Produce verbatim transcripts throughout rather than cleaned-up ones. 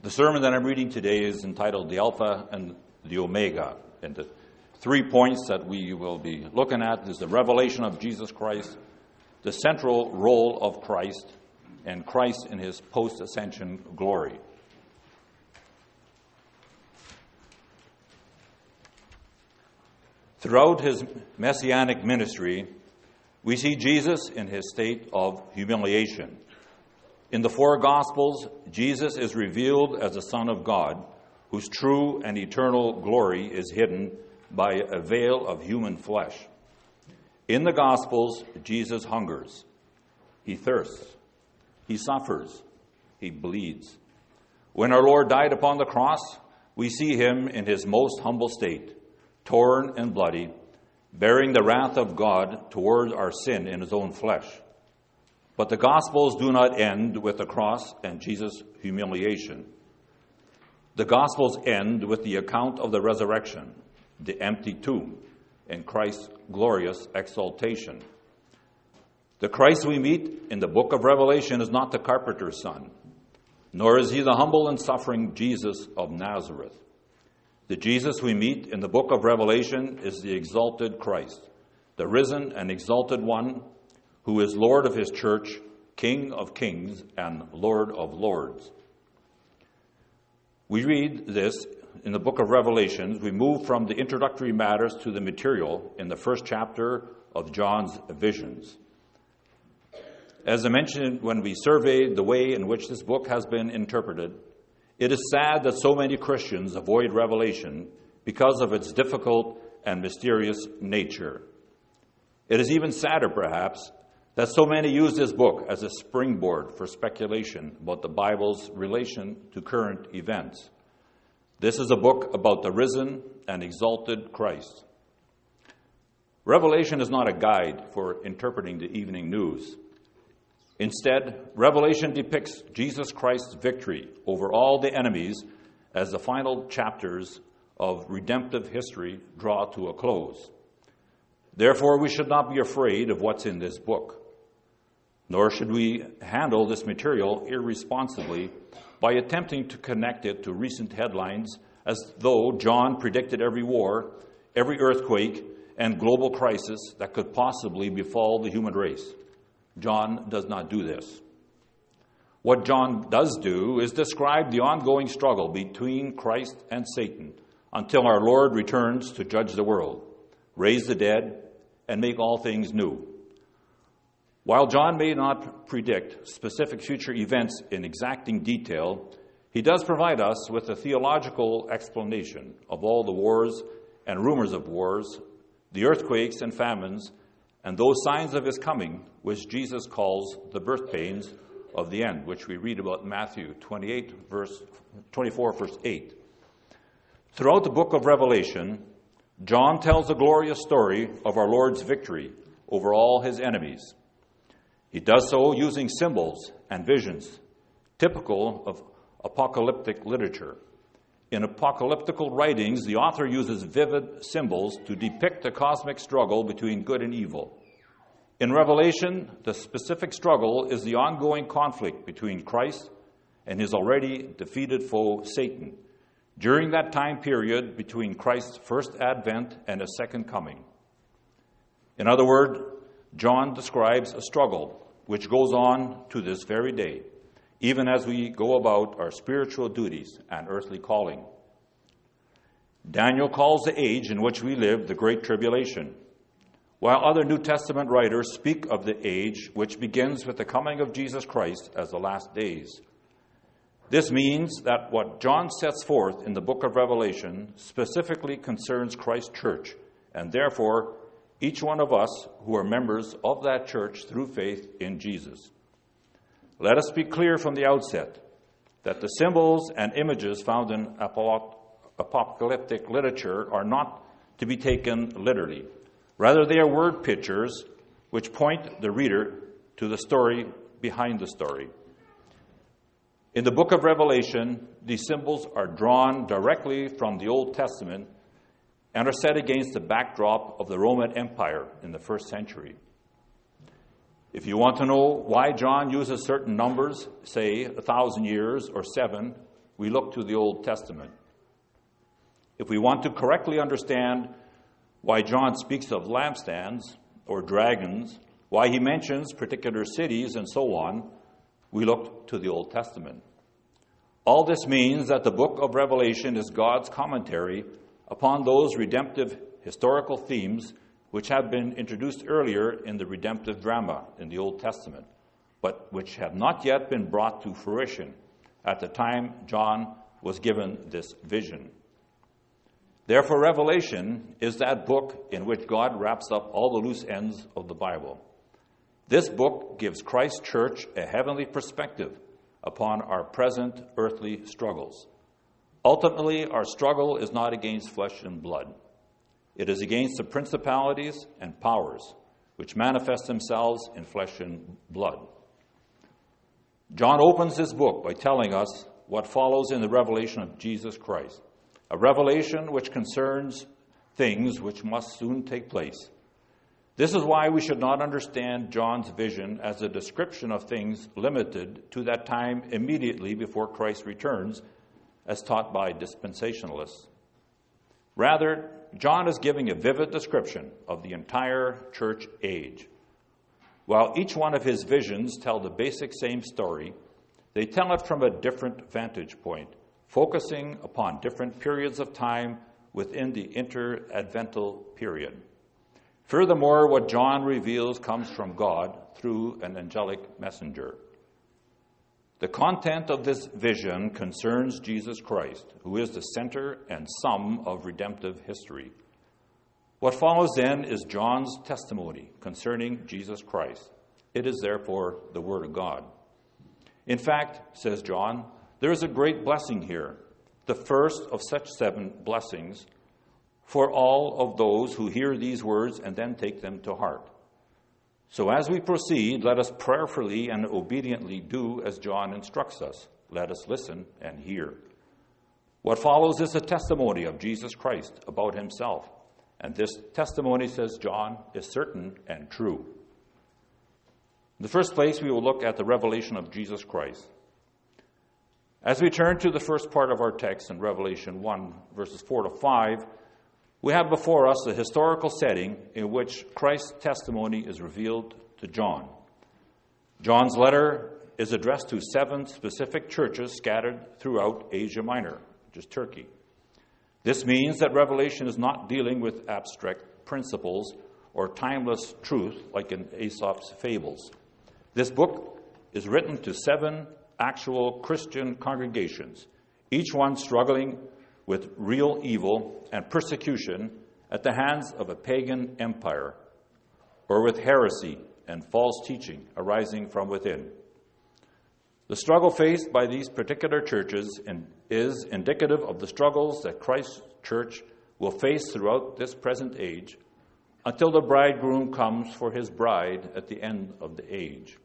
The sermon that I'm reading today is entitled The Alpha and the Omega. And the three points that we will be looking at is the revelation of Jesus Christ, the central role of Christ, and Christ in his post-ascension glory. Throughout his messianic ministry, we see Jesus in his state of humiliation. In the four Gospels, Jesus is revealed as the Son of God, whose true and eternal glory is hidden by a veil of human flesh. In the Gospels, Jesus hungers, he thirsts, he suffers, he bleeds. When our Lord died upon the cross, we see him in his most humble state, torn and bloody, bearing the wrath of God toward our sin in his own flesh. But the Gospels do not end with the cross and Jesus' humiliation. The Gospels end with the account of the resurrection, the empty tomb, and Christ's glorious exaltation. The Christ we meet in the book of Revelation is not the carpenter's son, nor is he the humble and suffering Jesus of Nazareth. The Jesus we meet in the book of Revelation is the exalted Christ, the risen and exalted one who is Lord of his church, King of kings, and Lord of lords. We read this in the book of Revelation. We move from the introductory matters to the material in the first chapter of John's visions. As I mentioned when we surveyed the way in which this book has been interpreted, it is sad that so many Christians avoid Revelation because of its difficult and mysterious nature. It is even sadder, perhaps, that so many use this book as a springboard for speculation about the Bible's relation to current events. This is a book about the risen and exalted Christ. Revelation is not a guide for interpreting the evening news. Instead, Revelation depicts Jesus Christ's victory over all the enemies as the final chapters of redemptive history draw to a close. Therefore, we should not be afraid of what's in this book, nor should we handle this material irresponsibly by attempting to connect it to recent headlines as though John predicted every war, every earthquake, and global crisis that could possibly befall the human race. John does not do this. What John does do is describe the ongoing struggle between Christ and Satan until our Lord returns to judge the world, raise the dead, and make all things new. While John may not predict specific future events in exacting detail, he does provide us with a theological explanation of all the wars and rumors of wars, the earthquakes and famines, and those signs of his coming, which Jesus calls the birth pains of the end, which we read about in Matthew twenty-eight, verse twenty-four, verse eight. Throughout the book of Revelation, John tells a glorious story of our Lord's victory over all his enemies. He does so using symbols and visions, typical of apocalyptic literature. In apocalyptical writings, the author uses vivid symbols to depict the cosmic struggle between good and evil. In Revelation, the specific struggle is the ongoing conflict between Christ and his already defeated foe, Satan, during that time period between Christ's first advent and his second coming. In other words, John describes a struggle which goes on to this very day, even as we go about our spiritual duties and earthly calling. Daniel calls the age in which we live the Great Tribulation, while other New Testament writers speak of the age which begins with the coming of Jesus Christ as the last days. This means that what John sets forth in the book of Revelation specifically concerns Christ's church, and therefore each one of us who are members of that church through faith in Jesus. Let us be clear from the outset that the symbols and images found in apocalyptic literature are not to be taken literally. Rather, they are word pictures which point the reader to the story behind the story. In the book of Revelation, these symbols are drawn directly from the Old Testament and are set against the backdrop of the Roman Empire in the first century. If you want to know why John uses certain numbers, say a thousand years or seven, we look to the Old Testament. If we want to correctly understand why John speaks of lampstands or dragons, why he mentions particular cities and so on, we look to the Old Testament. All this means that the book of Revelation is God's commentary upon those redemptive historical themes which have been introduced earlier in the redemptive drama in the Old Testament, but which have not yet been brought to fruition at the time John was given this vision. Therefore, Revelation is that book in which God wraps up all the loose ends of the Bible. This book gives Christ's church a heavenly perspective upon our present earthly struggles. Ultimately, our struggle is not against flesh and blood. It is against the principalities and powers which manifest themselves in flesh and blood. John opens this book by telling us what follows in the revelation of Jesus Christ, a revelation which concerns things which must soon take place. This is why we should not understand John's vision as a description of things limited to that time immediately before Christ returns, as taught by dispensationalists. Rather, John is giving a vivid description of the entire church age. While each one of his visions tell the basic same story, they tell it from a different vantage point, focusing upon different periods of time within the interadvental period. Furthermore, what John reveals comes from God through an angelic messenger. The content of this vision concerns Jesus Christ, who is the center and sum of redemptive history. What follows then is John's testimony concerning Jesus Christ. It is therefore the Word of God. In fact, says John, there is a great blessing here, the first of such seven blessings for all of those who hear these words and then take them to heart. So as we proceed, let us prayerfully and obediently do as John instructs us. Let us listen and hear. What follows is a testimony of Jesus Christ about himself. And this testimony, says John, is certain and true. In the first place, we will look at the revelation of Jesus Christ. As we turn to the first part of our text in Revelation one, verses four to five, we have before us a historical setting in which Christ's testimony is revealed to John. John's letter is addressed to seven specific churches scattered throughout Asia Minor, which is Turkey. This means that Revelation is not dealing with abstract principles or timeless truth like in Aesop's fables. This book is written to seven actual Christian congregations, each one struggling with real evil and persecution at the hands of a pagan empire, or with heresy and false teaching arising from within. The struggle faced by these particular churches is indicative of the struggles that Christ's church will face throughout this present age until the bridegroom comes for his bride at the end of the age.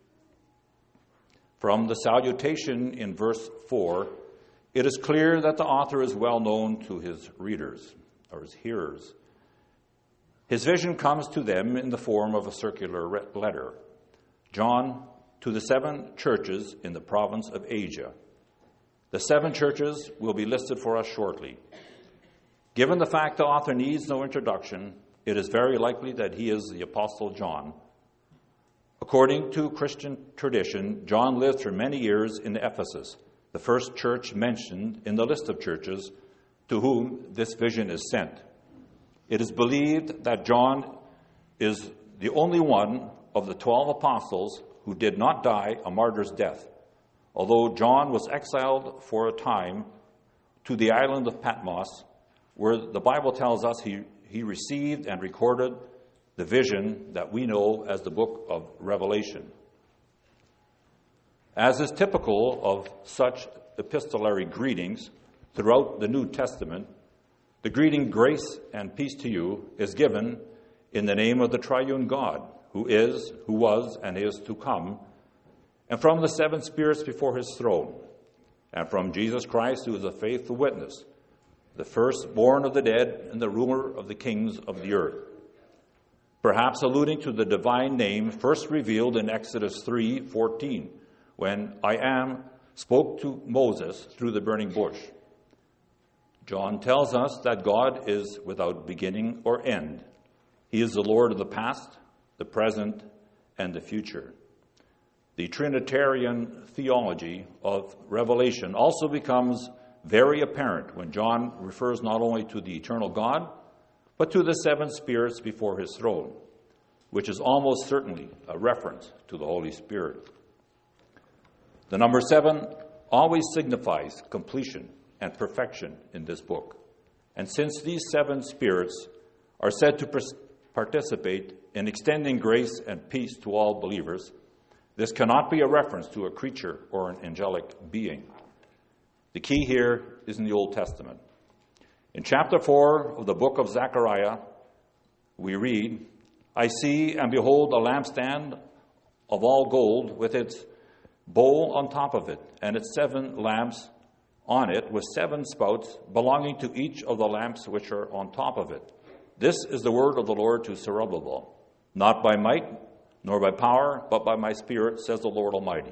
From the salutation in verse four, it is clear that the author is well known to his readers, or his hearers. His vision comes to them in the form of a circular letter. John, to the seven churches in the province of Asia. The seven churches will be listed for us shortly. Given the fact the author needs no introduction, it is very likely that he is the Apostle John. According to Christian tradition, John lived for many years in Ephesus, the first church mentioned in the list of churches to whom this vision is sent. It is believed that John is the only one of the twelve apostles who did not die a martyr's death, although John was exiled for a time to the island of Patmos, where the Bible tells us he, he received and recorded the vision that we know as the book of Revelation. As is typical of such epistolary greetings throughout the New Testament, the greeting, grace and peace to you, is given in the name of the triune God, who is, who was, and is to come, and from the seven spirits before his throne, and from Jesus Christ, who is a faithful witness, the firstborn of the dead and the ruler of the kings of the earth. Perhaps alluding to the divine name first revealed in Exodus three fourteen, when I am spoke to Moses through the burning bush. John tells us that God is without beginning or end. He is the Lord of the past, the present, and the future. The Trinitarian theology of Revelation also becomes very apparent when John refers not only to the eternal God, but to the seven spirits before his throne, which is almost certainly a reference to the Holy Spirit. The number seven always signifies completion and perfection in this book. And since these seven spirits are said to pers- participate in extending grace and peace to all believers, this cannot be a reference to a creature or an angelic being. The key here is in the Old Testament. In chapter four of the book of Zechariah, we read, "I see and behold a lampstand of all gold with its bowl on top of it, and its seven lamps on it with seven spouts belonging to each of the lamps which are on top of it. This is the word of the Lord to Zerubbabel. Not by might, nor by power, but by my Spirit, says the Lord Almighty."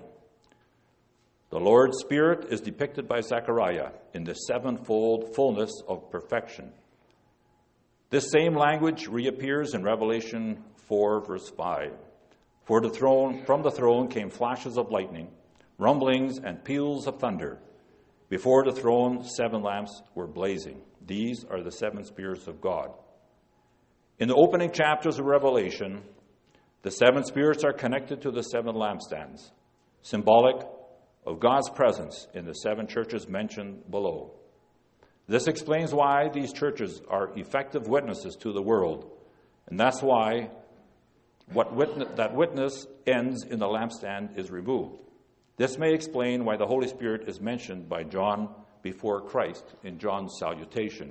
The Lord's Spirit is depicted by Zechariah in the sevenfold fullness of perfection. This same language reappears in Revelation four, verse five. For the throne, from the throne came flashes of lightning, rumblings and peals of thunder. Before the throne, seven lamps were blazing. These are the seven spirits of God. In the opening chapters of Revelation, the seven spirits are connected to the seven lampstands, symbolic of God's presence in the seven churches mentioned below. This explains why these churches are effective witnesses to the world, and that's why what witness, that witness ends in the lampstand is removed. This may explain why the Holy Spirit is mentioned by John before Christ in John's salutation.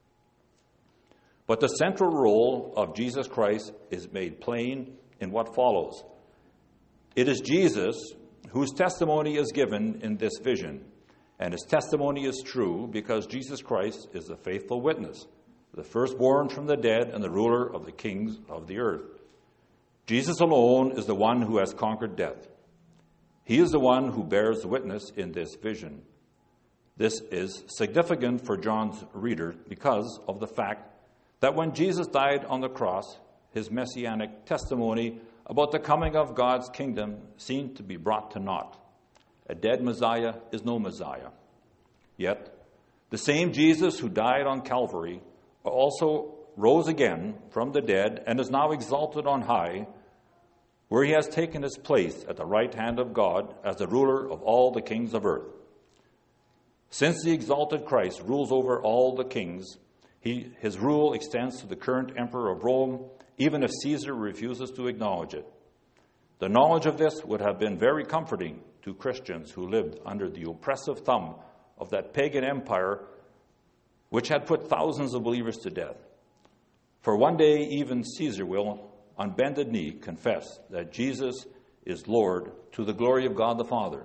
But the central role of Jesus Christ is made plain in what follows. It is Jesus whose testimony is given in this vision, and his testimony is true because Jesus Christ is the faithful witness, the firstborn from the dead and the ruler of the kings of the earth. Jesus alone is the one who has conquered death. He is the one who bears witness in this vision. This is significant for John's reader because of the fact that when Jesus died on the cross, his messianic testimony about the coming of God's kingdom seemed to be brought to naught. A dead Messiah is no Messiah. Yet, the same Jesus who died on Calvary also rose again from the dead and is now exalted on high, where he has taken his place at the right hand of God as the ruler of all the kings of earth. Since the exalted Christ rules over all the kings, he, his rule extends to the current emperor of Rome, even if Caesar refuses to acknowledge it. The knowledge of this would have been very comforting to Christians who lived under the oppressive thumb of that pagan empire which had put thousands of believers to death. For one day, even Caesar will, on bended knee, confess that Jesus is Lord to the glory of God the Father.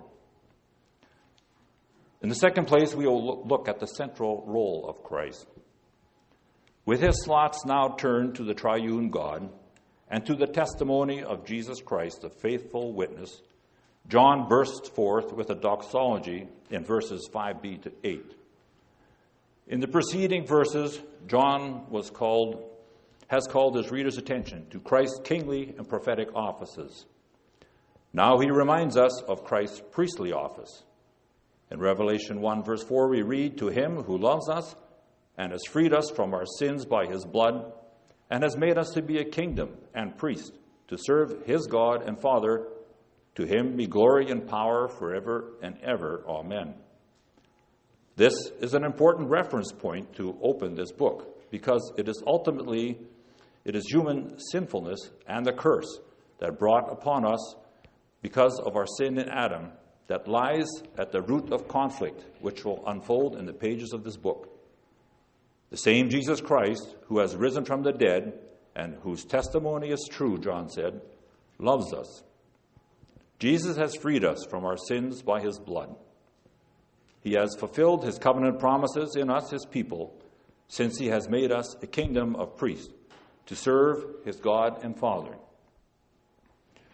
In the second place, we will look at the central role of Christ. With his slots now turned to the triune God and to the testimony of Jesus Christ, the faithful witness, John bursts forth with a doxology in verses five b to eight. In the preceding verses, John was called, has called his readers' attention to Christ's kingly and prophetic offices. Now he reminds us of Christ's priestly office. In Revelation one, verse four, we read, "To him who loves us and has freed us from our sins by his blood, and has made us to be a kingdom and priest, to serve his God and Father. To him be glory and power forever and ever. Amen." This is an important reference point to open this book, because it is ultimately, it is human sinfulness and the curse that brought upon us because of our sin in Adam that lies at the root of conflict, which will unfold in the pages of this book. The same Jesus Christ, who has risen from the dead and whose testimony is true, John said, loves us. Jesus has freed us from our sins by his blood. He has fulfilled his covenant promises in us, his people, since he has made us a kingdom of priests to serve his God and Father.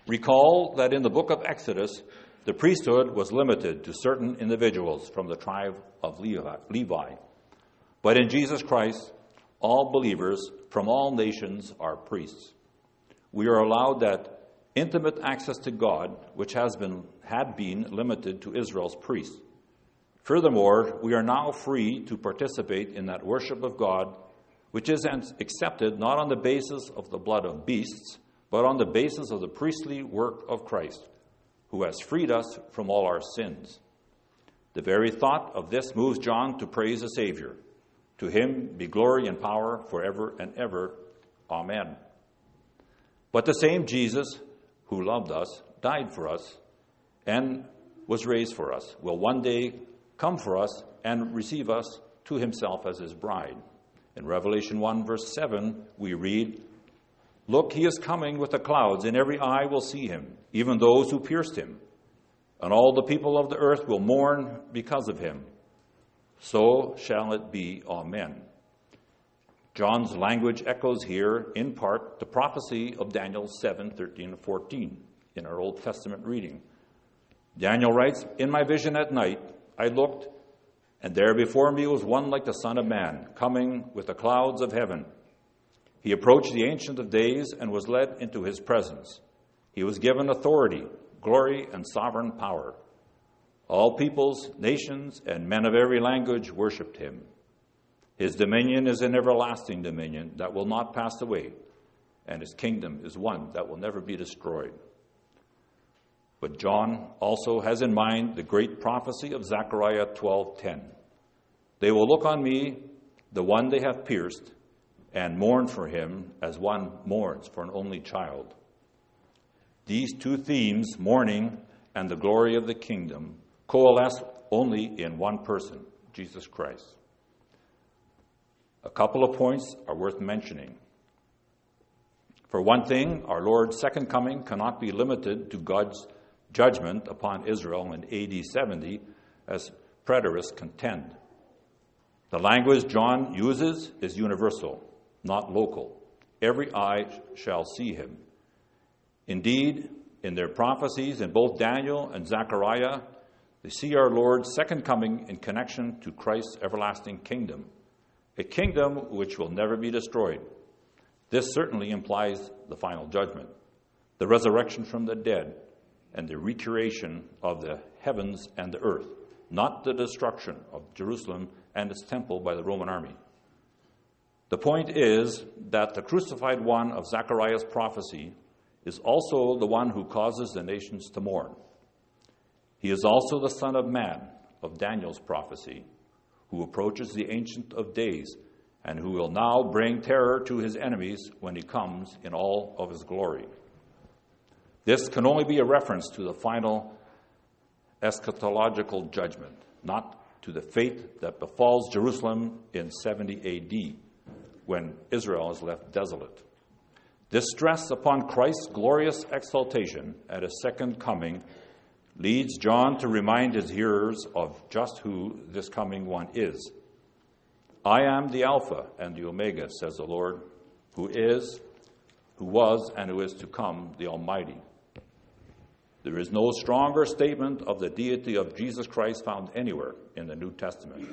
Recall that in the book of Exodus, the priesthood was limited to certain individuals from the tribe of Levi. But in Jesus Christ, all believers from all nations are priests. We are allowed that intimate access to God, which has been had been limited to Israel's priests. Furthermore, we are now free to participate in that worship of God, which is accepted not on the basis of the blood of beasts, but on the basis of the priestly work of Christ, who has freed us from all our sins. The very thought of this moves John to praise the Savior. To him be glory and power forever and ever. Amen. But the same Jesus who loved us, died for us, and was raised for us, will one day come for us and receive us to himself as his bride. In Revelation one, verse seven, we read, "Look, he is coming with the clouds, and every eye will see him, even those who pierced him. And all the people of the earth will mourn because of him. So shall it be. Amen." John's language echoes here, in part, the prophecy of Daniel seven, thirteen and fourteen in our Old Testament reading. Daniel writes, "In my vision at night I looked, and there before me was one like the Son of Man, coming with the clouds of heaven. He approached the Ancient of Days and was led into his presence. He was given authority, glory, and sovereign power. All peoples, nations, and men of every language worshipped him. His dominion is an everlasting dominion that will not pass away, and his kingdom is one that will never be destroyed." But John also has in mind the great prophecy of Zechariah twelve ten. "They will look on me, the one they have pierced, and mourn for him as one mourns for an only child." These two themes, mourning and the glory of the kingdom, coalesce only in one person, Jesus Christ. A couple of points are worth mentioning. For one thing, our Lord's second coming cannot be limited to God's judgment upon Israel in A D seventy, as preterists contend. The language John uses is universal, not local. Every eye shall see him. Indeed, in their prophecies in both Daniel and Zechariah, they see our Lord's second coming in connection to Christ's everlasting kingdom, a kingdom which will never be destroyed. This certainly implies the final judgment, the resurrection from the dead, and the recreation of the heavens and the earth, not the destruction of Jerusalem and its temple by the Roman army. The point is that the crucified one of Zechariah's prophecy is also the one who causes the nations to mourn. He is also the Son of Man of Daniel's prophecy, who approaches the Ancient of Days, and who will now bring terror to his enemies when he comes in all of his glory. This can only be a reference to the final eschatological judgment, not to the fate that befalls Jerusalem in seventy A D, when Israel is left desolate. This stress upon Christ's glorious exaltation at his second coming leads John to remind his hearers of just who this coming one is. "I am the Alpha and the Omega," says the Lord, "who is, who was, and who is to come, the Almighty." There is no stronger statement of the deity of Jesus Christ found anywhere in the New Testament.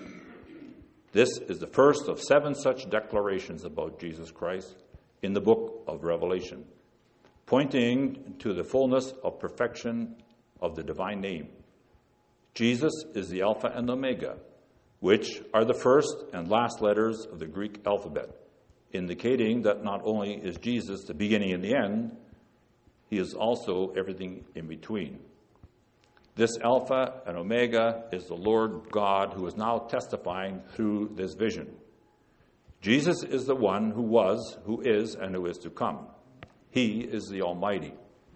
This is the first of seven such declarations about Jesus Christ in the book of Revelation, pointing to the fullness of perfection of the divine name. Jesus is the Alpha and Omega, which are the first and last letters of the Greek alphabet, indicating that not only is Jesus the beginning and the end, he is also everything in between. This Alpha and Omega is the Lord God, who is now testifying through this vision. Jesus is the one who was, who is, and who is to come. He is the Almighty.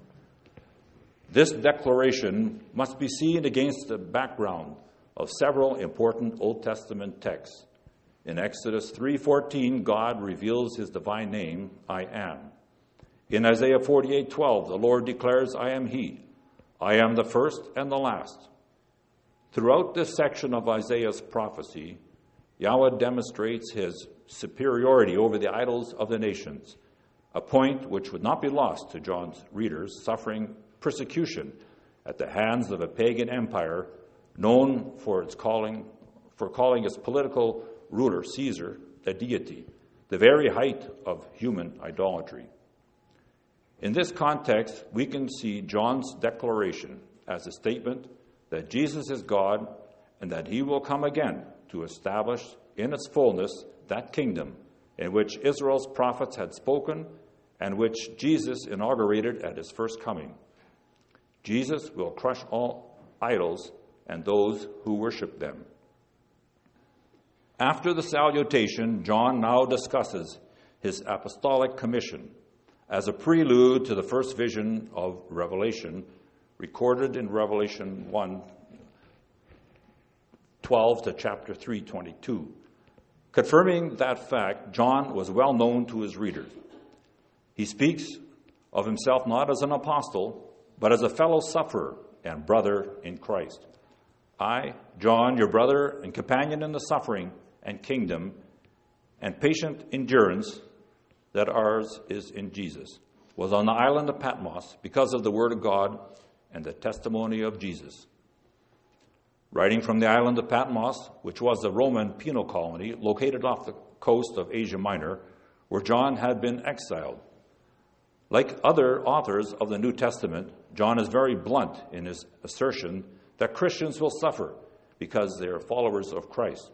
This declaration must be seen against the background of several important Old Testament texts. In Exodus three fourteen, God reveals his divine name, I am. In Isaiah forty-eight twelve, the Lord declares, I am he. I am the first and the last. Throughout this section of Isaiah's prophecy, Yahweh demonstrates his superiority over the idols of the nations, a point which would not be lost to John's readers, suffering persecution at the hands of a pagan empire known for its calling, for calling its political ruler, Caesar, a deity, the very height of human idolatry. In this context, we can see John's declaration as a statement that Jesus is God and that he will come again to establish in its fullness that kingdom in which Israel's prophets had spoken and which Jesus inaugurated at his first coming. Jesus will crush all idols and those who worship them. After the salutation, John now discusses his apostolic commission as a prelude to the first vision of Revelation, recorded in Revelation one, twelve to chapter three, twenty-two. Confirming that fact, John was well known to his readers. He speaks of himself not as an apostle, but as a fellow sufferer and brother in Christ. I, John, your brother and companion in the suffering and kingdom and patient endurance that ours is in Jesus, was on the island of Patmos because of the word of God and the testimony of Jesus. Writing from the island of Patmos, which was a Roman penal colony located off the coast of Asia Minor, where John had been exiled. Like other authors of the New Testament, John is very blunt in his assertion that Christians will suffer because they are followers of Christ.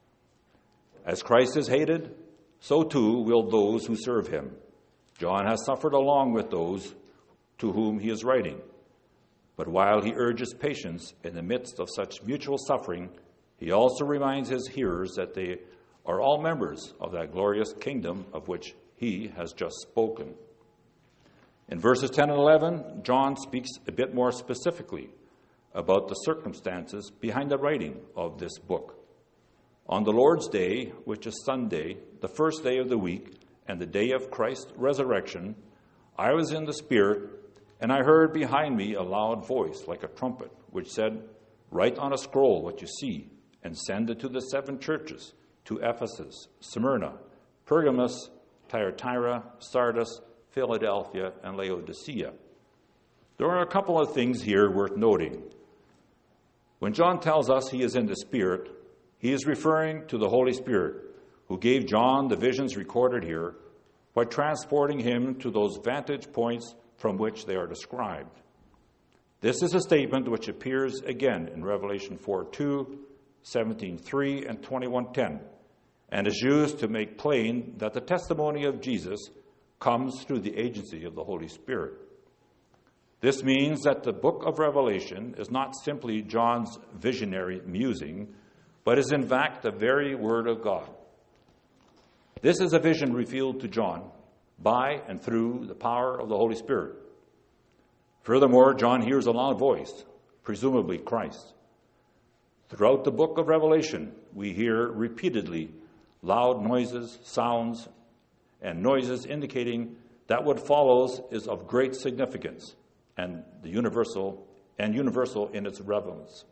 As Christ is hated, so too will those who serve him. John has suffered along with those to whom he is writing. But while he urges patience in the midst of such mutual suffering, he also reminds his hearers that they are all members of that glorious kingdom of which he has just spoken. In verses ten and eleven, John speaks a bit more specifically about the circumstances behind the writing of this book. On the Lord's Day, which is Sunday, the first day of the week, and the day of Christ's resurrection, I was in the Spirit, and I heard behind me a loud voice like a trumpet, which said, "Write on a scroll what you see, and send it to the seven churches, to Ephesus, Smyrna, Pergamos, Thyatira, Sardis, Philadelphia, and Laodicea." There are a couple of things here worth noting. When John tells us he is in the Spirit, he is referring to the Holy Spirit, who gave John the visions recorded here by transporting him to those vantage points from which they are described. This is a statement which appears again in Revelation four two, seventeen three, and twenty-one ten, and is used to make plain that the testimony of Jesus comes through the agency of the Holy Spirit. This means that the book of Revelation is not simply John's visionary musing, but is in fact the very Word of God. This is a vision revealed to John by and through the power of the Holy Spirit. Furthermore, John hears a loud voice, presumably Christ. Throughout the book of Revelation, we hear repeatedly loud noises, sounds, and noises indicating that what follows is of great significance and the universal and universal in its relevance.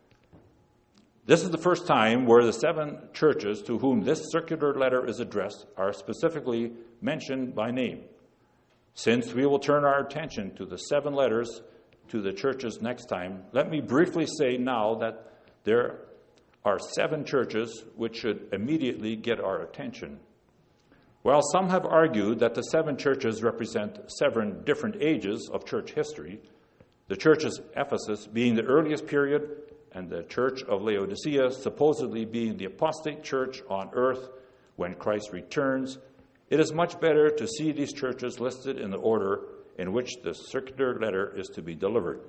This is the first time where the seven churches to whom this circular letter is addressed are specifically mentioned by name. Since we will turn our attention to the seven letters to the churches next time, let me briefly say now that there are seven churches which should immediately get our attention. While some have argued that the seven churches represent seven different ages of church history, the church of Ephesus being the earliest period and the church of Laodicea supposedly being the apostate church on earth when Christ returns, it is much better to see these churches listed in the order in which the circular letter is to be delivered.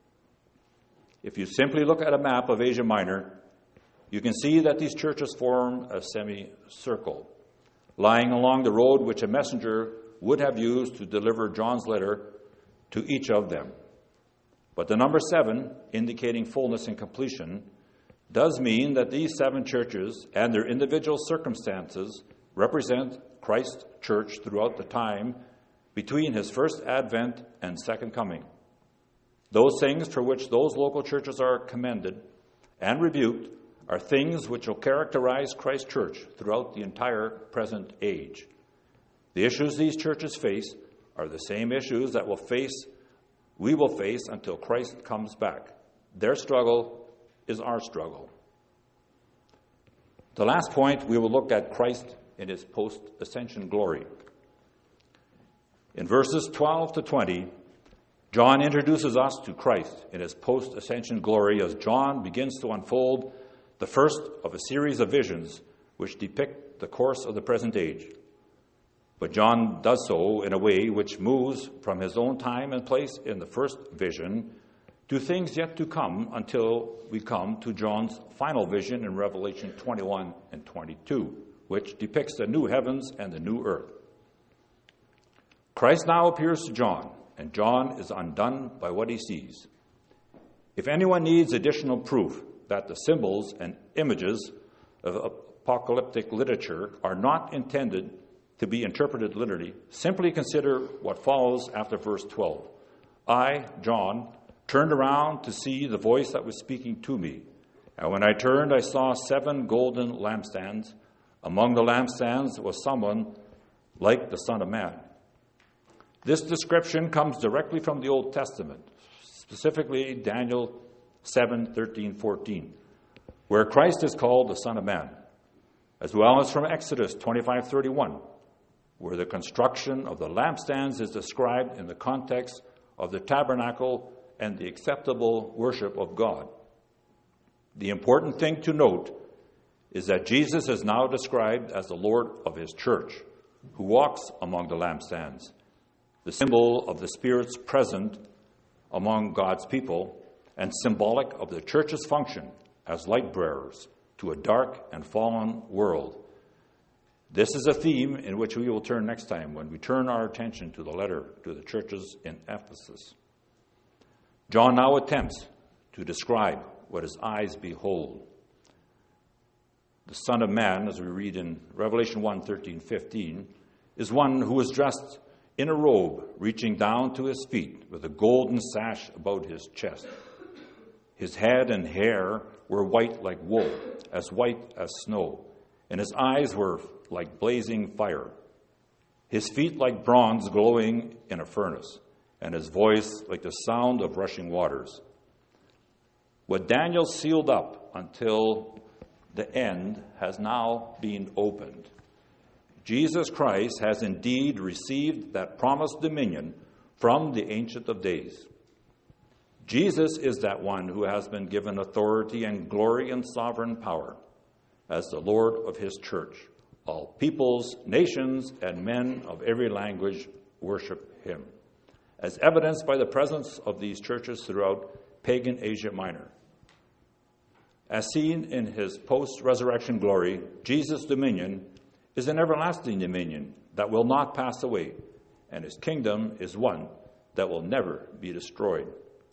If you simply look at a map of Asia Minor, you can see that these churches form a semicircle, lying along the road which a messenger would have used to deliver John's letter to each of them. But the number seven, indicating fullness and completion, does mean that these seven churches and their individual circumstances represent Christ's church throughout the time between his first advent and second coming. Those things for which those local churches are commended and rebuked are things which will characterize Christ's church throughout the entire present age. The issues these churches face are the same issues that will face, we will face until Christ comes back. Their struggle is our struggle. The last point, we will look at Christ in his post-ascension glory. In verses twelve to twenty, John introduces us to Christ in his post-ascension glory as John begins to unfold the first of a series of visions which depict the course of the present age. But John does so in a way which moves from his own time and place in the first vision to things yet to come until we come to John's final vision in Revelation twenty-one and twenty-two, which depicts the new heavens and the new earth. Christ now appears to John, and John is undone by what he sees. If anyone needs additional proof that the symbols and images of apocalyptic literature are not intended to be interpreted literally, simply consider what follows after verse twelve. I, John, turned around to see the voice that was speaking to me. And when I turned, I saw seven golden lampstands. Among the lampstands was someone like the Son of Man. This description comes directly from the Old Testament, specifically Daniel seven, thirteen, fourteen, where Christ is called the Son of Man, as well as from Exodus twenty-five, thirty-one, where the construction of the lampstands is described in the context of the tabernacle and the acceptable worship of God. The important thing to note is that Jesus is now described as the Lord of his church, who walks among the lampstands, the symbol of the Spirit's presence among God's people and symbolic of the church's function as light bearers to a dark and fallen world. This is a theme in which we will turn next time when we turn our attention to the letter to the churches in Ephesus. John now attempts to describe what his eyes behold. The Son of Man, as we read in Revelation one, thirteen, fifteen, is one who is dressed in a robe reaching down to his feet with a golden sash about his chest. His head and hair were white like wool, as white as snow, and his eyes were like blazing fire. His feet like bronze glowing in a furnace, and his voice like the sound of rushing waters. What Daniel sealed up until the end has now been opened. Jesus Christ has indeed received that promised dominion from the Ancient of Days. Jesus is that one who has been given authority and glory and sovereign power as the Lord of his church. All peoples, nations, and men of every language worship him, as evidenced by the presence of these churches throughout pagan Asia Minor. As seen in his post-resurrection glory, Jesus' dominion is an everlasting dominion that will not pass away, and his kingdom is one that will never be destroyed.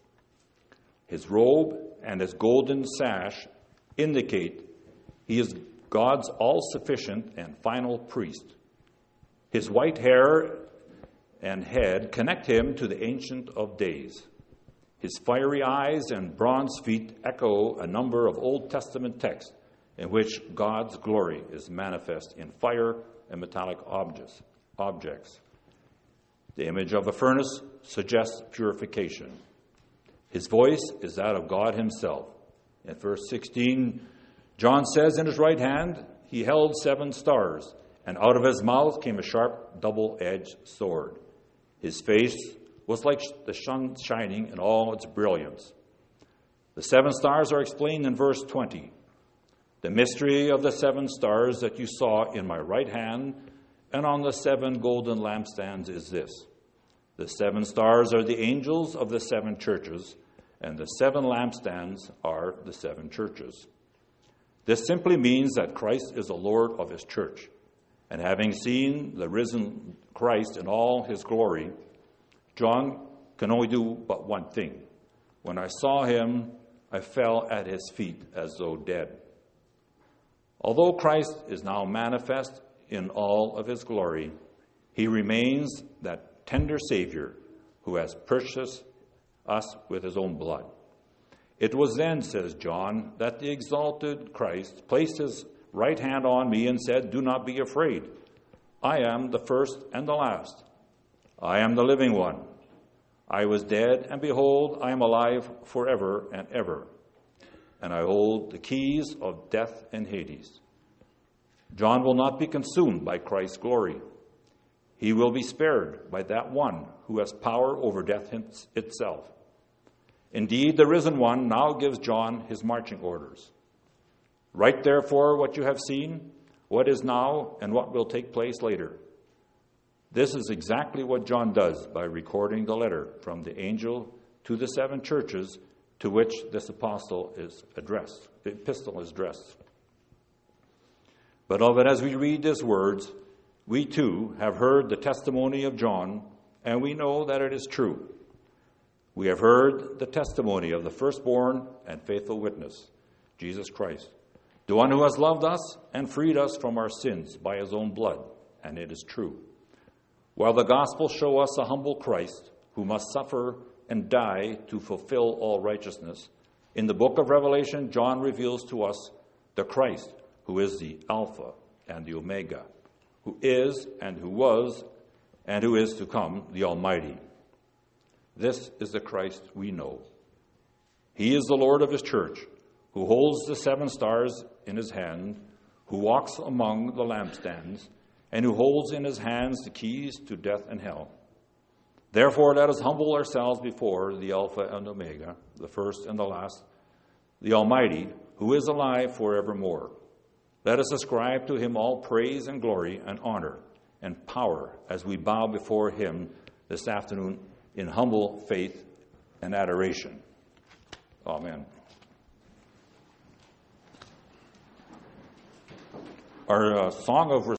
His robe and his golden sash indicate he is God's all-sufficient and final priest. His white hair and head connect him to the Ancient of Days. His fiery eyes and bronze feet echo a number of Old Testament texts in which God's glory is manifest in fire and metallic objects. objects. The image of a furnace suggests purification. His voice is that of God himself. In verse sixteen, John says, in his right hand he held seven stars, and out of his mouth came a sharp double-edged sword. His face was like the sun shining in all its brilliance. The seven stars are explained in verse twenty. The mystery of the seven stars that you saw in my right hand and on the seven golden lampstands is this. The seven stars are the angels of the seven churches, and the seven lampstands are the seven churches. This simply means that Christ is the Lord of his church. And having seen the risen Christ in all his glory, John can only do but one thing. When I saw him, I fell at his feet as though dead. Although Christ is now manifest in all of his glory, he remains that tender Savior who has purchased us with his own blood. It was then, says John, that the exalted Christ placed his right hand on me and said, do not be afraid. I am the first and the last. I am the living one. I was dead, and behold, I am alive forever and ever. And I hold the keys of death and Hades. John will not be consumed by Christ's glory. He will be spared by that one who has power over death itself. Indeed, the risen one now gives John his marching orders. Write therefore what you have seen, what is now, and what will take place later. This is exactly what John does by recording the letter from the angel to the seven churches to which this apostle is addressed. The epistle is addressed. Beloved, as we read these words, we too have heard the testimony of John, and we know that it is true. We have heard the testimony of the firstborn and faithful witness, Jesus Christ, the one who has loved us and freed us from our sins by his own blood, and it is true. While the Gospels show us a humble Christ who must suffer and die to fulfill all righteousness, in the book of Revelation, John reveals to us the Christ who is the Alpha and the Omega, who is and who was and who is to come, the Almighty. This is the Christ we know. He is the Lord of his church, who holds the seven stars in his hand, who walks among the lampstands, and who holds in his hands the keys to death and hell. Therefore, let us humble ourselves before the Alpha and Omega, the first and the last, the Almighty, who is alive forevermore. Let us ascribe to him all praise and glory and honor and power as we bow before him this afternoon in humble faith and adoration. Amen. Our uh, song of